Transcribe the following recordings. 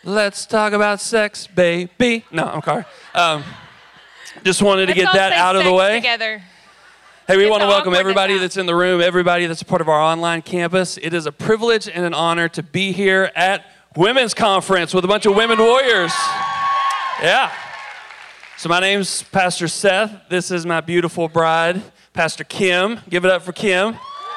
Let's talk about sex, baby. No, I'm sorry. Just wanted to get that out of the way. Together. Hey, we want to welcome everybody that's in the room, everybody that's a part of our online campus. It is a privilege and an honor to be here at Women's Conference with a bunch of women warriors. Yeah. So my name's Pastor Seth. This is my beautiful bride, Pastor Kim. Give it up for Kim.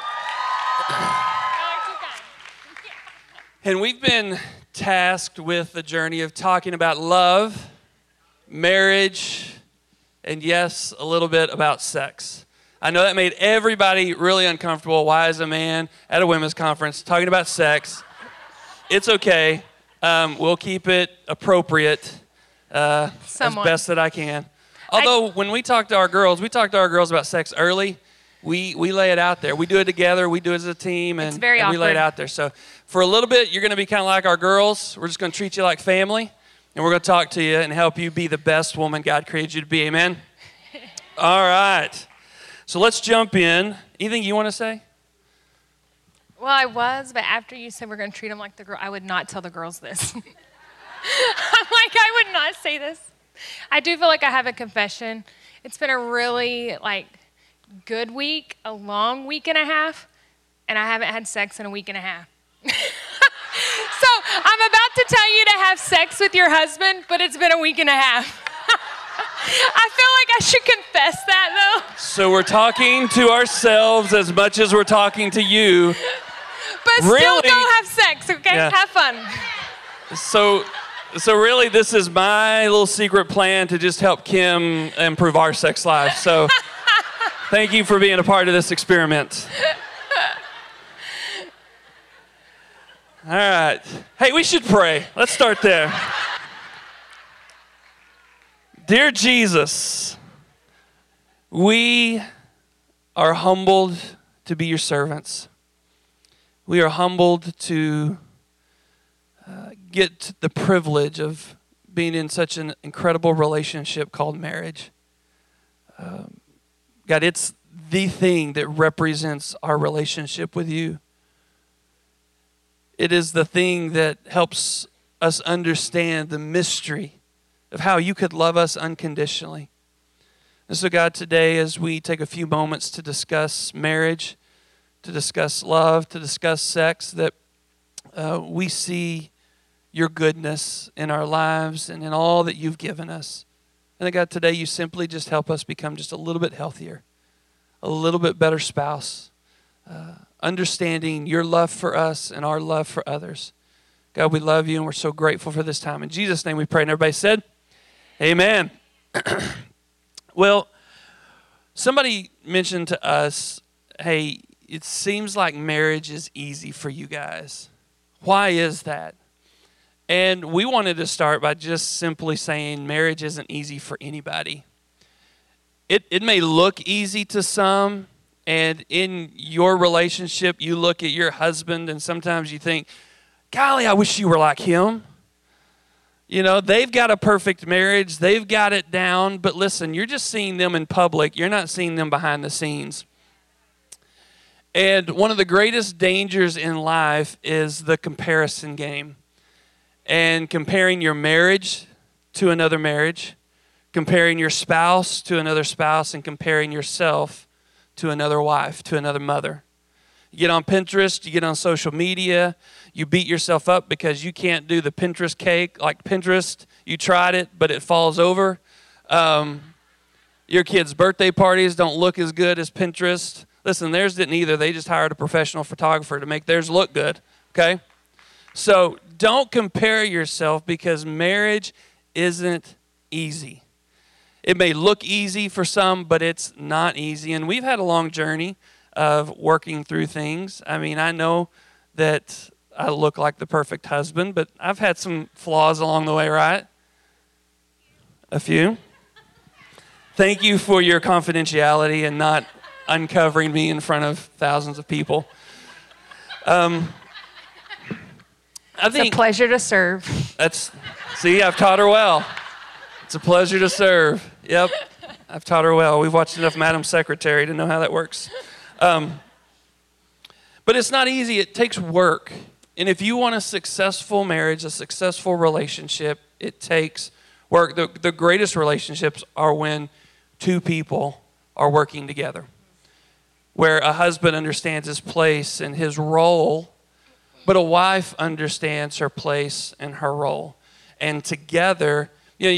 And we've been tasked with the journey of talking about love, marriage, and yes, a little bit about sex. I know that made everybody really uncomfortable. Why is a man at a women's conference talking about sex? It's okay. We'll keep it appropriate as best that I can. Although when we talk to our girls, about sex early. We lay it out there. We do it together. We do it as a team, and we lay it out there. So for a little bit, you're going to be kind of like our girls. We're just going to treat you like family, and we're going to talk to you and help you be the best woman God created you to be. Amen? All right. So let's jump in. Anything you want to say? Well, I was, but after you said we're going to treat them like the girl, I would not tell the girls this. I'm like, I would not say this. I do feel like I have a confession. It's been a really, good week, a long week and a half, and I haven't had sex in a week and a half. So I'm about to tell you to have sex with your husband, but it's been a week and a half. I feel like I should confess that, though. So we're talking to ourselves as much as we're talking to you. But still go have sex, okay? Yeah. Have fun. So really, this is my little secret plan to just help Kim improve our sex life. So thank you for being a part of this experiment. All right. Hey, we should pray. Let's start there. Dear Jesus, we are humbled to be your servants. We are humbled to get the privilege of being in such an incredible relationship called marriage. God, it's the thing that represents our relationship with you. It is the thing that helps us understand the mystery of how you could love us unconditionally. And so, God, today as we take a few moments to discuss marriage, to discuss love, to discuss sex, that we see your goodness in our lives and in all that you've given us. And God, today you simply just help us become just a little bit healthier, a little bit better spouse, understanding your love for us and our love for others. God, we love you and we're so grateful for this time. In Jesus' name we pray. And everybody said, amen. Well, somebody mentioned to us, hey, it seems like marriage is easy for you guys. Why is that? And we wanted to start by just simply saying marriage isn't easy for anybody. It may look easy to some, and in your relationship, you look at your husband and sometimes you think, golly, I wish you were like him. You know, they've got a perfect marriage. They've got it down. But listen, you're just seeing them in public. You're not seeing them behind the scenes. And one of the greatest dangers in life is the comparison game. And comparing your marriage to another marriage, comparing your spouse to another spouse, and comparing yourself to another wife, to another mother. You get on Pinterest, you get on social media, you beat yourself up because you can't do the Pinterest cake like Pinterest. You tried it, but it falls over. Your kids' birthday parties don't look as good as Pinterest. Listen, theirs didn't either. They just hired a professional photographer to make theirs look good, okay? So don't compare yourself because marriage isn't easy. It may look easy for some, but it's not easy. And we've had a long journey of working through things. I mean, I know that I look like the perfect husband, but I've had some flaws along the way, right? A few. Thank you for your confidentiality and not uncovering me in front of thousands of people. It's a pleasure to serve. See, I've taught her well. It's a pleasure to serve. Yep, I've taught her well. We've watched enough Madam Secretary to know how that works. But it's not easy. It takes work. And if you want a successful marriage, a successful relationship, it takes work. The greatest relationships are when two people are working together, where a husband understands his place and his role, but a wife understands her place and her role. And together,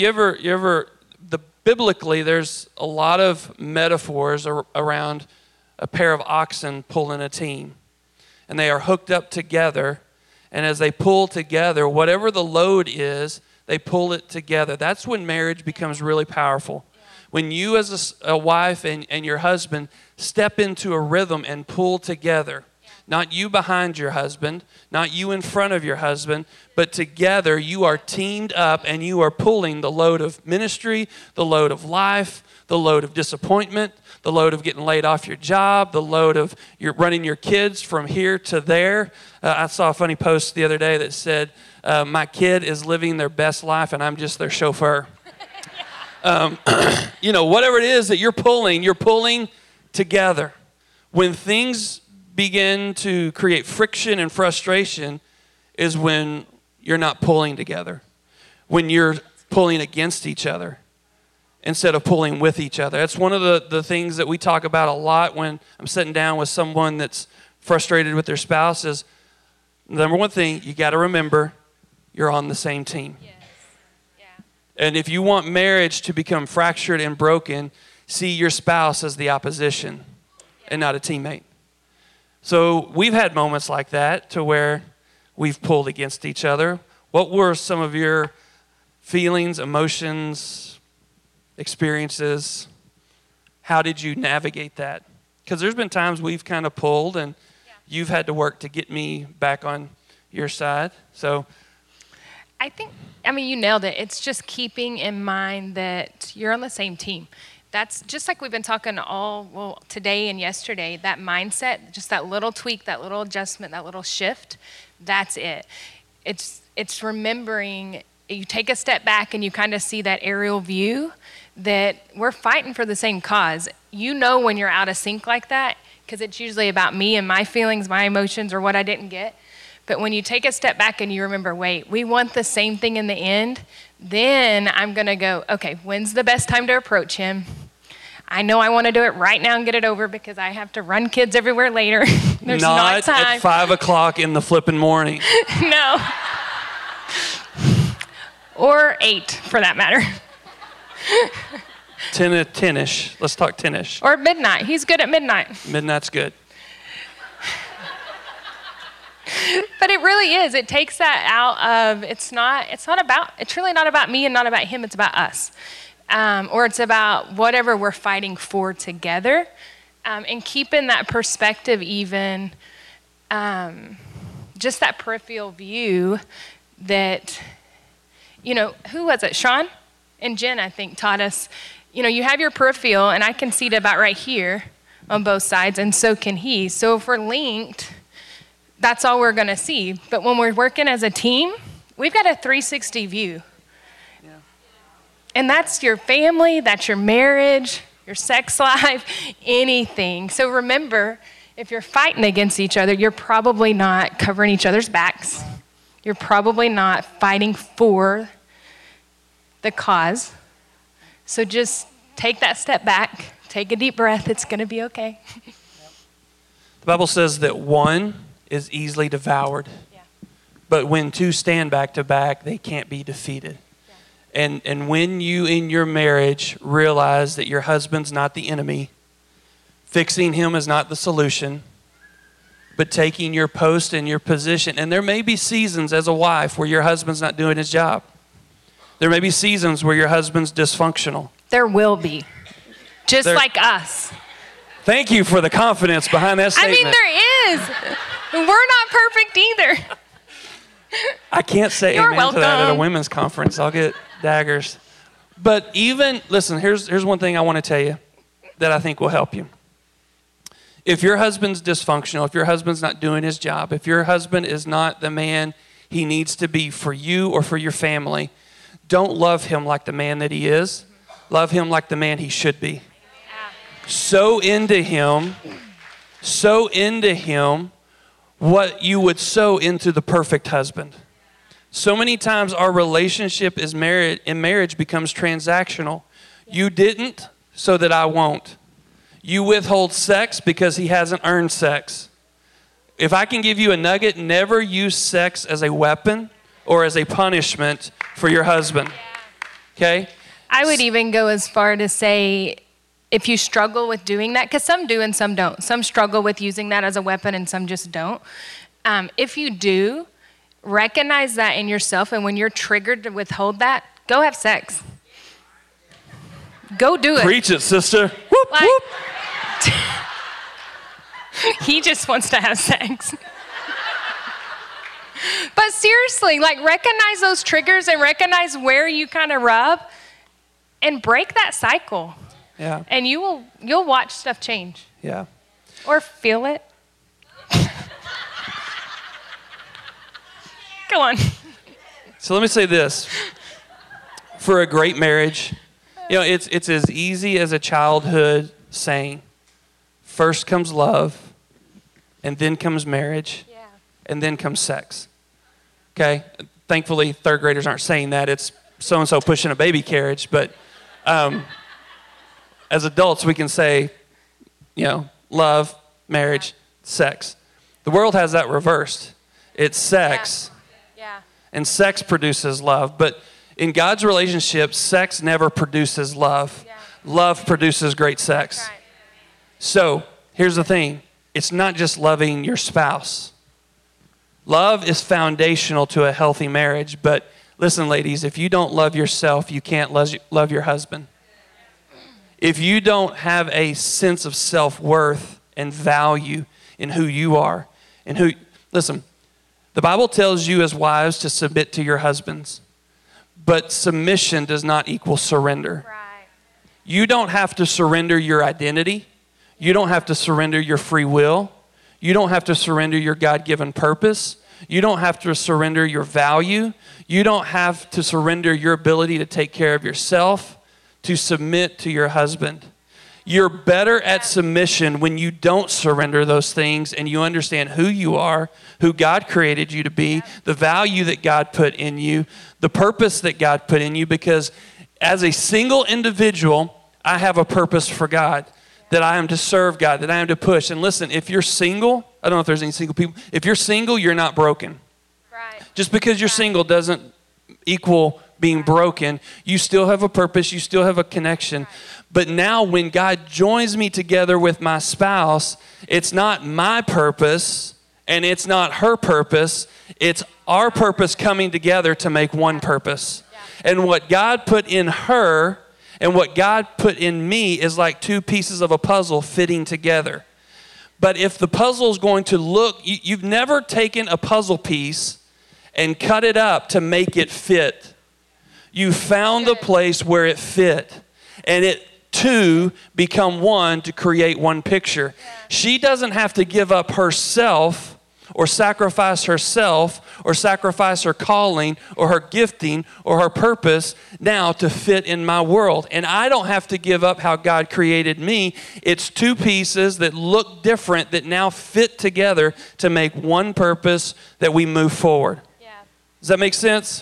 biblically, there's a lot of metaphors around a pair of oxen pulling a team. And they are hooked up together. And as they pull together, whatever the load is, they pull it together. That's when marriage becomes really powerful. When you as a wife and your husband step into a rhythm and pull together. Not you behind your husband, not you in front of your husband, but together you are teamed up and you are pulling the load of ministry, the load of life, the load of disappointment, the load of getting laid off your job, the load of running your kids from here to there. I saw a funny post the other day that said, my kid is living their best life and I'm just their chauffeur. Whatever it is that you're pulling together. When things begin to create friction and frustration is when you're not pulling together, when you're pulling against each other instead of pulling with each other. That's one of the things that we talk about a lot when I'm sitting down with someone that's frustrated with their spouse is, number one thing, you got to remember you're on the same team. Yes. Yeah. And if you want marriage to become fractured and broken, see your spouse as the opposition and not a teammate. So we've had moments like that to where we've pulled against each other. What were some of your feelings, emotions, experiences? How did you navigate that? Because there's been times we've kind of pulled and you've had to work to get me back on your side. So you nailed it. It's just keeping in mind that you're on the same team. That's just like we've been talking today and yesterday, that mindset, just that little tweak, that little adjustment, that little shift, that's it. It's remembering, you take a step back and you kind of see that aerial view that we're fighting for the same cause. You know when you're out of sync like that, because it's usually about me and my feelings, my emotions, or what I didn't get. But when you take a step back and you remember, wait, we want the same thing in the end, then I'm going to go, okay, when's the best time to approach him? I know I want to do it right now and get it over because I have to run kids everywhere later. There's not time. At 5 o'clock in the flipping morning. No. Or 8, for that matter. 10-ish. Let's talk 10-ish. Or midnight. He's good at midnight. Midnight's good. But it really is. It takes that out of, it's really not about me and not about him, it's about us. Or it's about whatever we're fighting for together. And keeping that perspective even, just that peripheral view that, who was it? Sean and Jen, I think, taught us, you have your peripheral, and I can see it about right here on both sides, and so can he. So if we're linked, that's all we're going to see. But when we're working as a team, we've got a 360 view. Yeah. And that's your family, that's your marriage, your sex life, anything. So remember, if you're fighting against each other, you're probably not covering each other's backs. You're probably not fighting for the cause. So just take that step back, take a deep breath, it's going to be okay. The Bible says that one is easily devoured, but when two stand back to back, they can't be defeated. And when you in your marriage realize that your husband's not the enemy, fixing him is not the solution, but taking your post and your position. And there may be seasons as a wife where your husband's not doing his job. There may be seasons where your husband's dysfunctional. There will be, like us. Thank you for the confidence behind that statement. There is. We're not perfect either. I can't say You're amen welcome. to that at a women's conference. I'll get daggers. But listen, here's one thing I want to tell you that I think will help you. If your husband's dysfunctional, if your husband's not doing his job, if your husband is not the man he needs to be for you or for your family, don't love him like the man that he is. Love him like the man he should be. So into him what you would sow into the perfect husband. So many times our relationship in marriage becomes transactional. You didn't, so that I won't. You withhold sex because he hasn't earned sex. If I can give you a nugget, never use sex as a weapon or as a punishment for your husband. Okay? I would even go as far to say, if you struggle with doing that, because some do and some don't. Some struggle with using that as a weapon and some just don't. If you do, recognize that in yourself, and when you're triggered to withhold that, go have sex. Go do it. Preach it, sister. Whoop, Like, whoop. He just wants to have sex. But seriously, like, recognize those triggers and recognize where you kind of rub and break that cycle. Yeah. And you'll watch stuff change. Yeah. Or feel it. Go on. So let me say this. For a great marriage, it's as easy as a childhood saying. First comes love, and then comes marriage, and then comes sex. Okay? Thankfully, third graders aren't saying that. It's so-and-so pushing a baby carriage. But as adults, we can say, love, marriage, sex. The world has that reversed. It's sex. Yeah. And sex produces love. But in God's relationship, sex never produces love. Yeah. Love produces great sex. Right. So here's the thing. It's not just loving your spouse. Love is foundational to a healthy marriage. But listen, ladies, if you don't love yourself, you can't love your husband. If you don't have a sense of self-worth and value in who you are, listen, the Bible tells you as wives to submit to your husbands, but submission does not equal surrender. Right. You don't have to surrender your identity. You don't have to surrender your free will. You don't have to surrender your God-given purpose. You don't have to surrender your value. You don't have to surrender your ability to take care of yourself, to submit to your husband. You're better at submission when you don't surrender those things and you understand who you are, who God created you to be, the value that God put in you, the purpose that God put in you, because as a single individual, I have a purpose for God, that I am to serve God, that I am to push. And listen, if you're single, I don't know if there's any single people, if you're single, you're not broken. Right. Just because you're single doesn't equal being broken. You still have a purpose. You still have a connection. But now when God joins me together with my spouse, it's not my purpose and it's not her purpose. It's our purpose coming together to make one purpose. And what God put in her and what God put in me is like two pieces of a puzzle fitting together. But if the puzzle is going to look, you've never taken a puzzle piece and cut it up to make it fit. You found the place where it fit. And it two become one to create one picture. She doesn't have to give up herself or sacrifice herself or sacrifice her calling or her gifting or her purpose now to fit in my world. And I don't have to give up how God created me. It's two pieces that look different that now fit together to make one purpose that we move forward. Yeah. Does that make sense?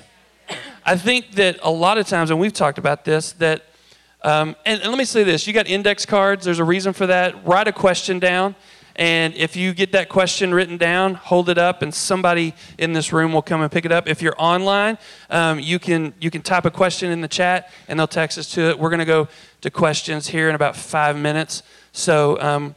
I think that a lot of times, and we've talked about this, that and let me say this. You got index cards. There's a reason for that. Write a question down. And if you get that question written down, hold it up, and somebody in this room will come and pick it up. If you're online, you can type a question in the chat, and they'll text us to it. We're going to go to questions here in about 5 minutes. So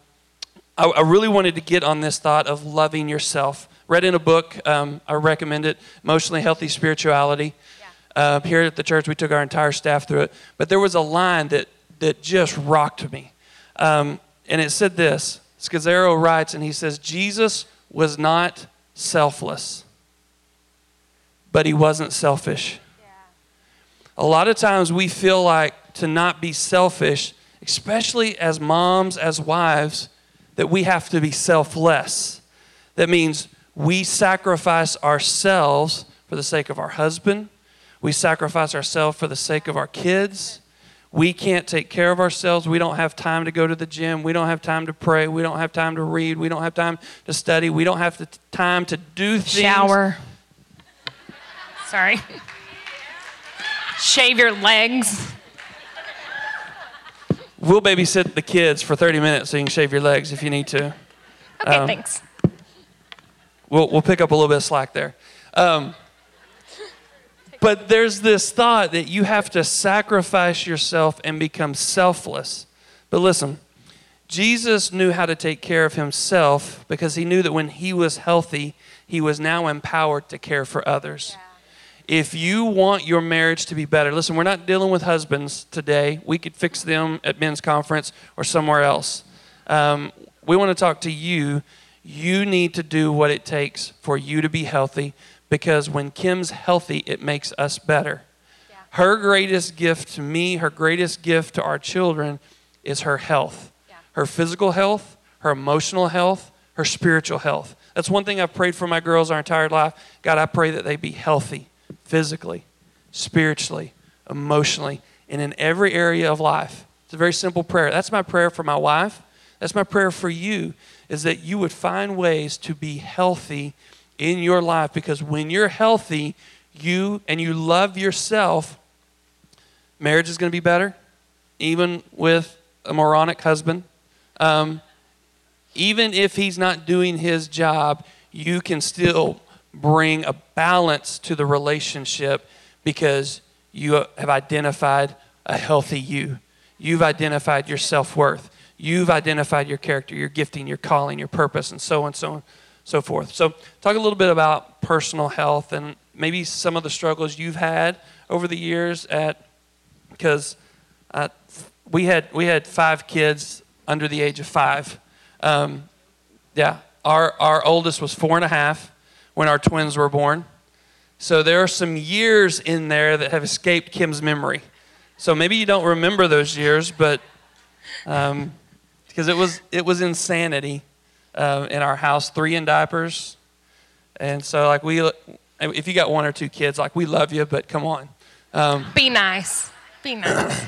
I really wanted to get on this thought of loving yourself. Read in a book. I recommend it, Emotionally Healthy Spirituality. Here at the church, we took our entire staff through it. But there was a line that just rocked me. And it said this. Scazzaro writes, and he says, Jesus was not selfless, but he wasn't selfish. Yeah. A lot of times we feel like to not be selfish, especially as moms, as wives, that we have to be selfless. That means we sacrifice ourselves for the sake of our husband. We sacrifice ourselves for the sake of our kids. We can't take care of ourselves. We don't have time to go to the gym. We don't have time to pray. We don't have time to read. We don't have time to study. We don't have the time to do things. Shower. Sorry. Shave your legs. We'll babysit the kids for 30 minutes so you can shave your legs if you need to. Okay, thanks. We'll pick up a little bit of slack there. But there's this thought that you have to sacrifice yourself and become selfless. But listen, Jesus knew how to take care of himself because he knew that when he was healthy, he was now empowered to care for others. Yeah. If you want your marriage to be better, listen, we're not dealing with husbands today. We could fix them at men's conference or somewhere else. We want to talk to you. You need to do what it takes for you to be healthy, because when Kim's healthy, it makes us better. Yeah. Her greatest gift to me, her greatest gift to our children is her health. Yeah. Her physical health, her emotional health, her spiritual health. That's one thing I've prayed for my girls our entire life. God, I pray that they be healthy physically, spiritually, emotionally, and in every area of life. It's a very simple prayer. That's my prayer for my wife. That's my prayer for you, is that you would find ways to be healthy in your life, because when you're healthy, you love yourself, marriage is going to be better, even with a moronic husband. Even if he's not doing his job, you can still bring a balance to the relationship because you have identified a healthy you. You've identified your self-worth. You've identified your character, your gifting, your calling, your purpose, and so on, so on, so forth. So talk a little bit about personal health and maybe some of the struggles you've had over the years because we had 5 kids under the age of 5. Our oldest was 4.5 when our twins were born. So there are some years in there that have escaped Kim's memory. So maybe you don't remember those years, but because it was insanity in our house, 3 in diapers. And so if you got 1 or 2 kids, we love you, but come on. Be nice. Be nice.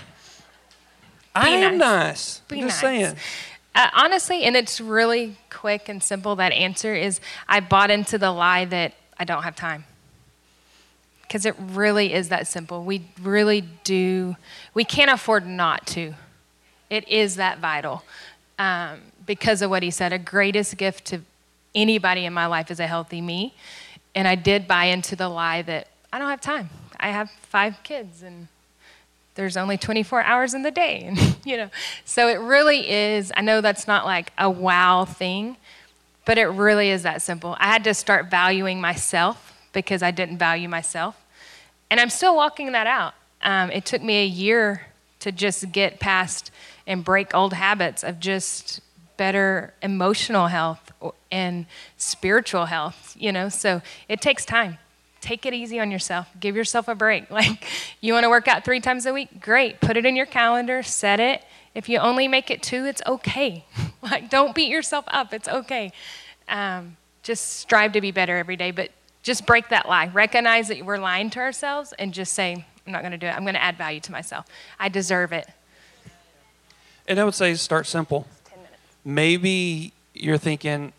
I am nice. Be I'm just nice. saying. Honestly, and it's really quick and simple, that answer is I bought into the lie that I don't have time. Because it really is that simple. We really do. We can't afford not to. It is that vital. Because of what he said, a greatest gift to anybody in my life is a healthy me. And I did buy into the lie that I don't have time. I have 5 kids and there's only 24 hours in the day. And, so it really is, I know that's not like a wow thing, but it really is that simple. I had to start valuing myself because I didn't value myself. And I'm still walking that out. It took me a year to just get past and break old habits of just better emotional health and spiritual health, so it takes time. Take it easy on yourself. Give yourself a break. You want to work out 3 times a week? Great. Put it in your calendar, set it. If you only make it 2, it's okay. Don't beat yourself up. It's okay. Just strive to be better every day, but just break that lie. Recognize that we're lying to ourselves and just say, I'm not going to do it. I'm going to add value to myself. I deserve it. And I would say start simple. 10 minutes. Maybe you're thinking,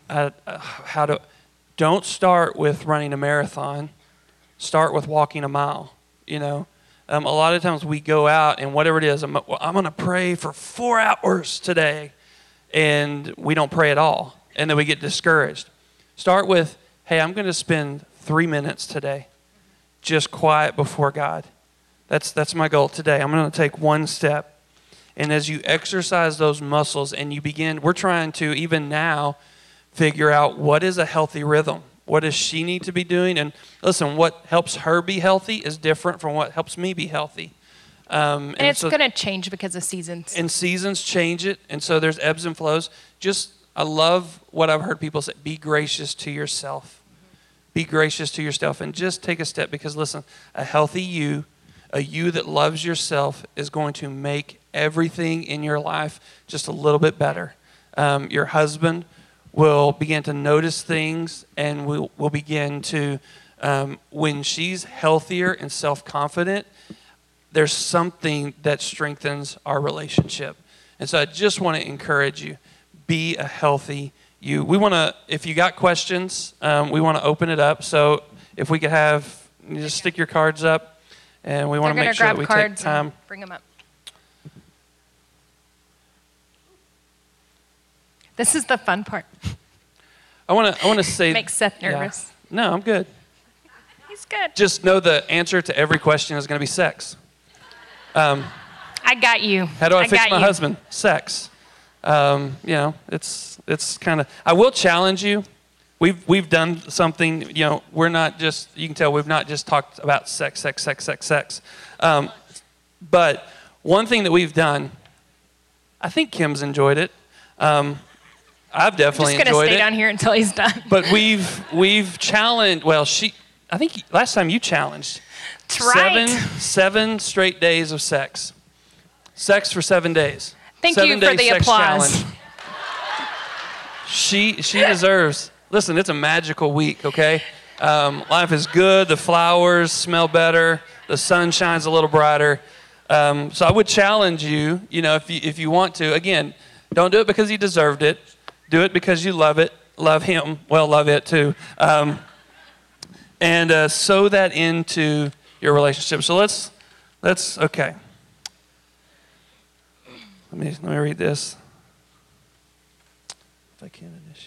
don't start with running a marathon. Start with walking a mile. A lot of times we go out and whatever it is, I'm going to pray for 4 hours today, and we don't pray at all, and then we get discouraged. Start with, hey, I'm going to spend 3 minutes today, just quiet before God. That's my goal today. I'm going to take 1 step. And as you exercise those muscles and we're trying to, even now, figure out what is a healthy rhythm. What does she need to be doing? And listen, what helps her be healthy is different from what helps me be healthy. And it's going to change because of seasons. And seasons change it. And so there's ebbs and flows. I love what I've heard people say, be gracious to yourself. Be gracious to yourself and just take a step, because listen, a healthy you, a you that loves yourself, is going to make everything in your life just a little bit better. Your husband will begin to notice things, and will begin to, when she's healthier and self-confident, there's something that strengthens our relationship. And so I just want to encourage you, be a healthy you. We want to, if you got questions, we want to open it up. So if we could have, you just stick your cards up, and we want to make sure that we take time. Bring them up. This is the fun part. I want to say. Makes Seth nervous. Yeah. No, I'm good. He's good. Just know the answer to every question is going to be sex. I got you. How do I fix my husband? Sex. It's kind of. I will challenge you. We've done something. We're not just. You can tell we've not just talked about sex. But one thing that we've done, I think Kim's enjoyed it. I've definitely enjoyed it. I'm just gonna stay down here until he's done. But we've challenged. Well, I think last time you challenged. That's right. 7 straight days of sex. Sex for 7 days. Thank you for the applause. Challenge. She deserves. Listen, it's a magical week. Okay, life is good. The flowers smell better. The sun shines a little brighter. So I would challenge you. If you want to. Again, don't do it because you deserved it. Do it because you love it. Love him. Well, love it too. And sow that into your relationship. So let's okay. Let me read this. If I can initiate.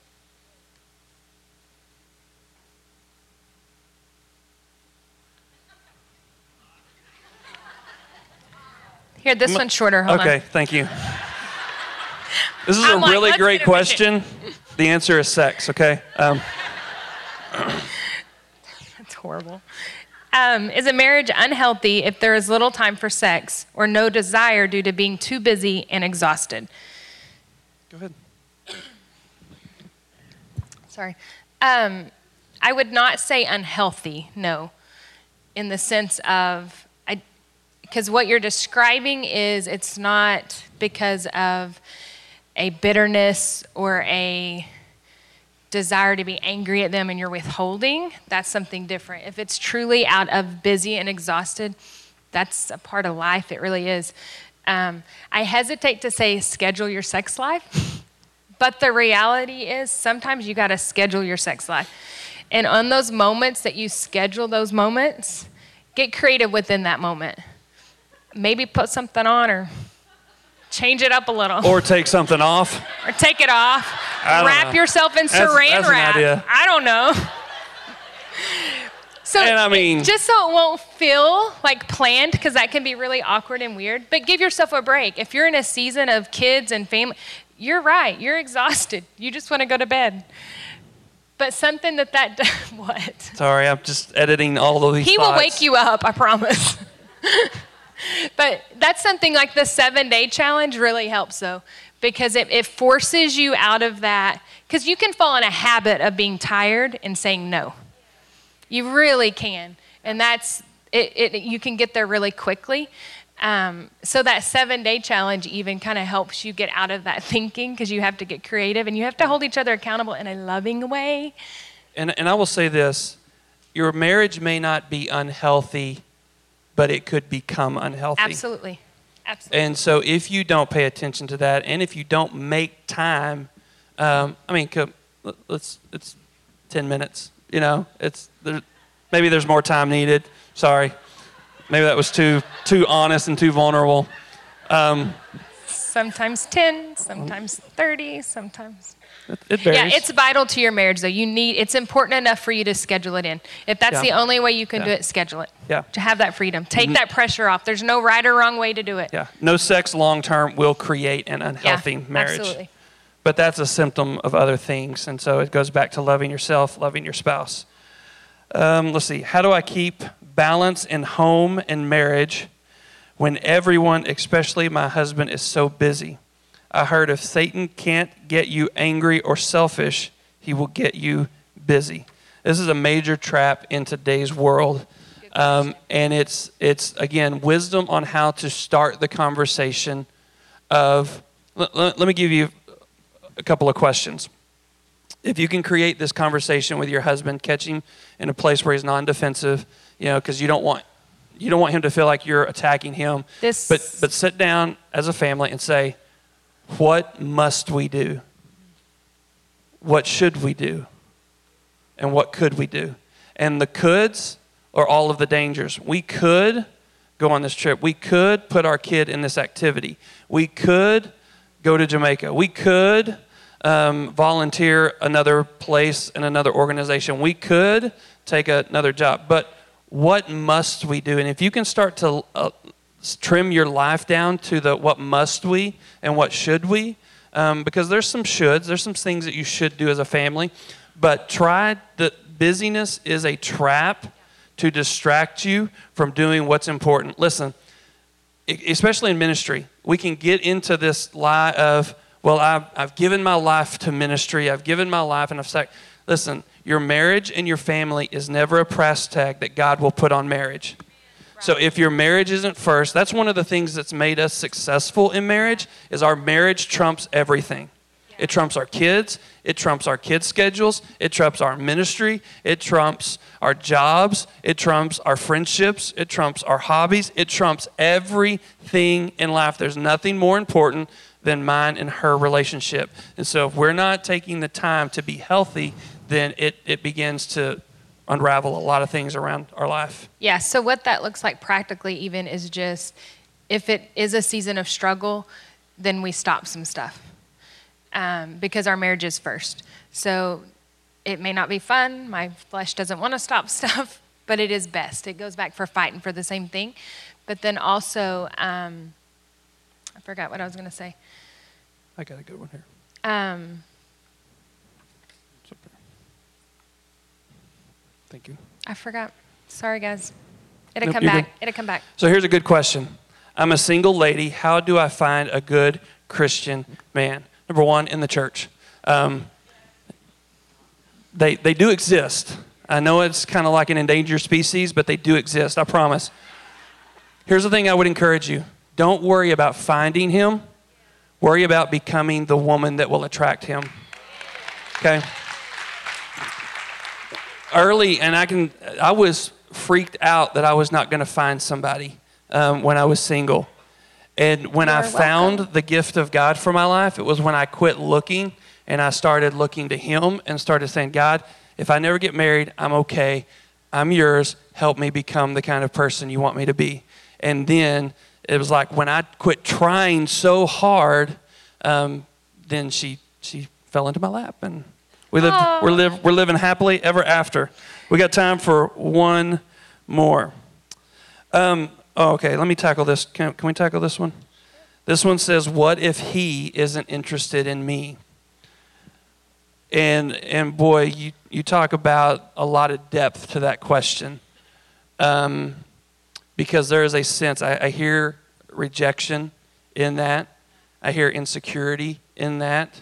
Here, this one's shorter. Hold on. Okay, thank you. This is a really great question. The answer is sex, okay? That's horrible. Is a marriage unhealthy if there is little time for sex or no desire due to being too busy and exhausted? Go ahead. Sorry. I would not say unhealthy, no, in the sense of, because what you're describing is it's not because of a bitterness or a desire to be angry at them and you're withholding. That's something different. If it's truly out of busy and exhausted, that's a part of life. It really is. I hesitate to say schedule your sex life, but the reality is sometimes you got to schedule your sex life. And on those moments that you schedule those moments, get creative within that moment. Maybe put something on or change it up a little. Or take something off. Or take it off. Wrap yourself in saran wrap. An idea. I don't know. So, just so it won't feel like planned, because that can be really awkward and weird, but give yourself a break. If you're in a season of kids and family, you're right. You're exhausted. You just want to go to bed. But something what? Sorry, I'm just editing all of these He will wake you up, I promise. But that's something like the 7-day challenge really helps, though, because it forces you out of that. Because you can fall in a habit of being tired and saying no. You really can. And that's it. You can get there really quickly. So that 7-day challenge even kind of helps you get out of that thinking, because you have to get creative and you have to hold each other accountable in a loving way. And I will say this. Your marriage may not be unhealthy, but it could become unhealthy. Absolutely. And so if you don't pay attention to that, and if you don't make time, it's 10 minutes. Maybe there's more time needed. Sorry, maybe that was too honest and too vulnerable. Sometimes 10, sometimes 30, sometimes. It varies. Yeah, it's vital to your marriage, though. It's important enough for you to schedule it in. If that's the only way you can do it, schedule it. Yeah. To have that freedom. Take that pressure off. There's no right or wrong way to do it. Yeah. No sex long term will create an unhealthy marriage. Absolutely. But that's a symptom of other things. And so it goes back to loving yourself, loving your spouse. Let's see. How do I keep balance in home and marriage when everyone, especially my husband, is so busy? I heard if Satan can't get you angry or selfish, he will get you busy. This is a major trap in today's world. And it's again, wisdom on how to start the conversation of, let me give you a couple of questions. If you can create this conversation with your husband, catch him in a place where he's non-defensive, because you don't want you don't want him to feel like you're attacking him. But sit down as a family and say, what must we do? What should we do? And what could we do? And the coulds are all of the dangers. We could go on this trip. We could put our kid in this activity. We could go to Jamaica. We could volunteer another place in another organization. We could take another job. But what must we do? And if you can start to trim your life down to the what must we and what should we, because there's some shoulds, there's some things that you should do as a family, but busyness is a trap to distract you from doing what's important. Listen, especially in ministry, we can get into this lie of, well, I've given my life to ministry, I've given my life, and I've said, listen, your marriage and your family is never a price tag that God will put on marriage. So if your marriage isn't first, that's one of the things that's made us successful in marriage, is our marriage trumps everything. It trumps our kids. It trumps our kids' schedules. It trumps our ministry. It trumps our jobs. It trumps our friendships. It trumps our hobbies. It trumps everything in life. There's nothing more important than mine and her relationship. And so if we're not taking the time to be healthy, then it begins to unravel a lot of things around our life. Yeah, so what that looks like practically even is just, if it is a season of struggle, then we stop some stuff. Because our marriage is first. So it may not be fun. My flesh doesn't want to stop stuff, but it is best. It goes back for fighting for the same thing. But then also, I forgot what I was going to say. I got a good one here. Thank you. I forgot. Sorry, guys. It'll come back. It'll come back. So here's a good question. I'm a single lady. How do I find a good Christian man? Number one, in the church. They do exist. I know it's kind of like an endangered species, but they do exist, I promise. Here's the thing I would encourage you. Don't worry about finding him. Worry about becoming the woman that will attract him. Okay? Early, and I was freaked out that I was not going to find somebody when I was single. And when I found the gift of God for my life, it was when I quit looking and I started looking to him and started saying, God, if I never get married, I'm okay. I'm yours. Help me become the kind of person you want me to be. And then it was like when I quit trying so hard, then she fell into my lap, and we're living happily ever after. We got time for one more. Okay, let me tackle this. Can we tackle this one? This one says, what if he isn't interested in me? And boy, you talk about a lot of depth to that question. Because there is a sense, I hear rejection in that. I hear insecurity in that.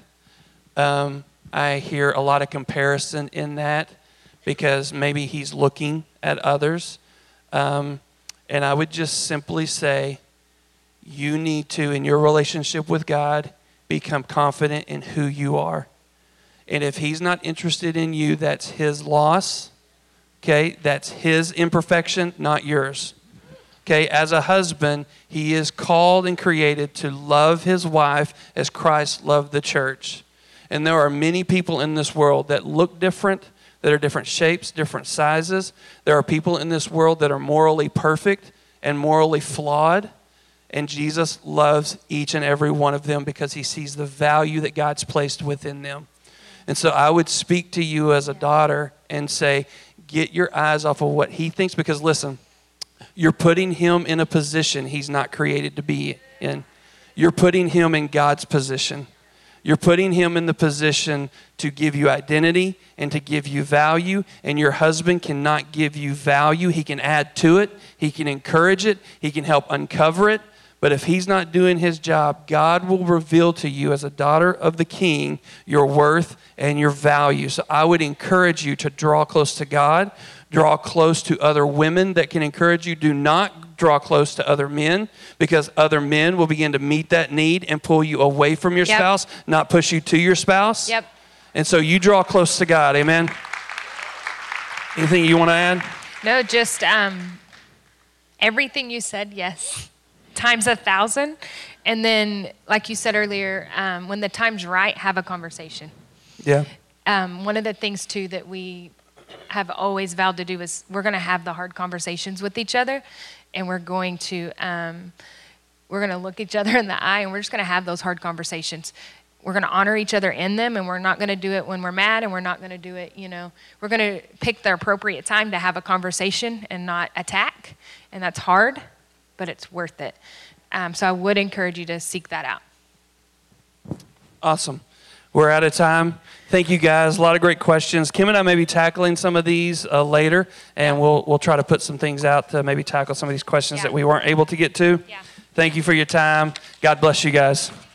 I hear a lot of comparison in that, because maybe he's looking at others. And I would just simply say, you need to, in your relationship with God, become confident in who you are. And if he's not interested in you, that's his loss. Okay, that's his imperfection, not yours. Okay, as a husband, he is called and created to love his wife as Christ loved the church. And there are many people in this world that look different, that are different shapes, different sizes. There are people in this world that are morally perfect and morally flawed. And Jesus loves each and every one of them because he sees the value that God's placed within them. And so I would speak to you as a daughter and say, get your eyes off of what he thinks, because listen, you're putting him in a position he's not created to be in. You're putting him in God's position. You're putting him in the position to give you identity and to give you value. And your husband cannot give you value. He can add to it. He can encourage it. He can help uncover it. But if he's not doing his job, God will reveal to you as a daughter of the King your worth and your value. So I would encourage you to draw close to God. Draw close to other women that can encourage you. Do not draw close to other men, because other men will begin to meet that need and pull you away from your spouse, not push you to your spouse. Yep. And so you draw close to God. Amen. Anything you want to add? No, just everything you said, yes, times 1,000. And then, like you said earlier, when the time's right, have a conversation. Yeah. One of the things, too, that we have always vowed to do is we're going to have the hard conversations with each other, and we're going to look each other in the eye, and we're just going to have those hard conversations. We're going to honor each other in them, and we're not going to do it when we're mad, and we're not going to do it, we're going to pick the appropriate time to have a conversation and not attack. And that's hard, but it's worth it. So I would encourage you to seek that out. Awesome. We're out of time. Thank you, guys. A lot of great questions. Kim and I may be tackling some of these later, and we'll try to put some things out to maybe tackle some of these questions that we weren't able to get to. Yeah. Thank you for your time. God bless you guys.